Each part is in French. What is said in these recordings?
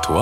toi,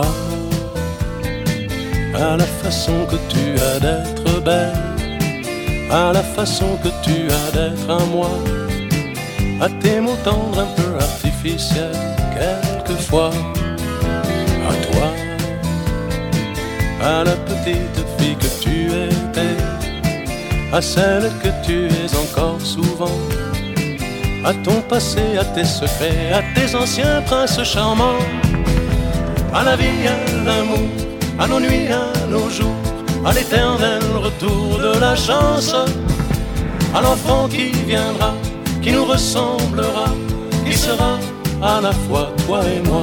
à la façon que tu as d'être belle, à la façon que tu as d'être à moi, à tes mots tendres un peu artificiels quelquefois, à toi, à la petite fille que tu étais, à celle que tu es encore souvent, à ton passé, à tes secrets, à tes anciens princes charmants, à la vie, à l'amour, à nos nuits, à nos jours, à l'éternel retour de la chance, à l'enfant qui viendra, qui nous ressemblera, qui sera à la fois toi et moi.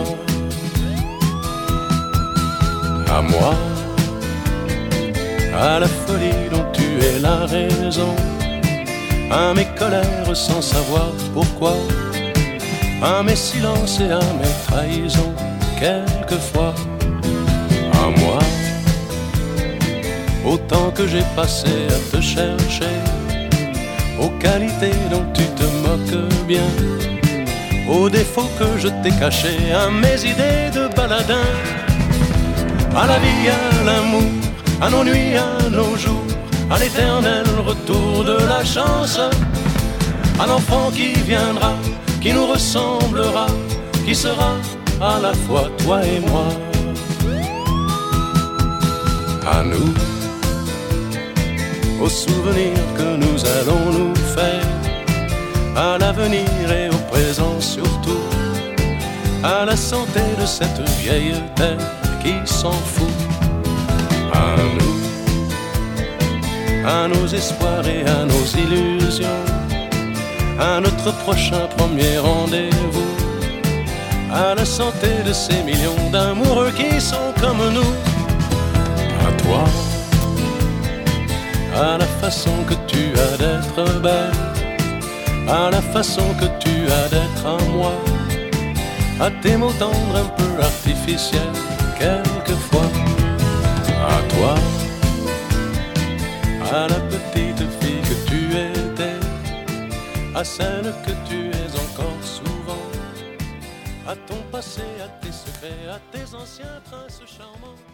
À moi, à la folie dont tu es la raison, à mes colères sans savoir pourquoi, à mes silences et à mes trahisons quelquefois. À moi, au temps que j'ai passé à te chercher, aux qualités dont tu te moques bien, aux défauts que je t'ai cachés, à mes idées de baladin, à la vie, à l'amour, à nos nuits, à nos jours, à l'éternel retour de la chance, à l'enfant qui viendra, qui nous ressemblera, qui sera à la fois toi et moi. À nous, aux souvenirs que nous allons nous faire, à l'avenir et au présent surtout, à la santé de cette vieille terre qui s'en fout. À nous, à nos espoirs et à nos illusions, à notre prochain premier rendez-vous, à la santé de ces millions d'amoureux qui sont comme nous. À toi, à la façon que tu as d'être belle, à la façon que tu as d'être à moi, à tes mots tendres un peu artificiels quelquefois. À toi, à la petite fille que tu étais, à celle que tu es encore souvent, à ton passé, à tes secrets, à tes anciens princes charmants.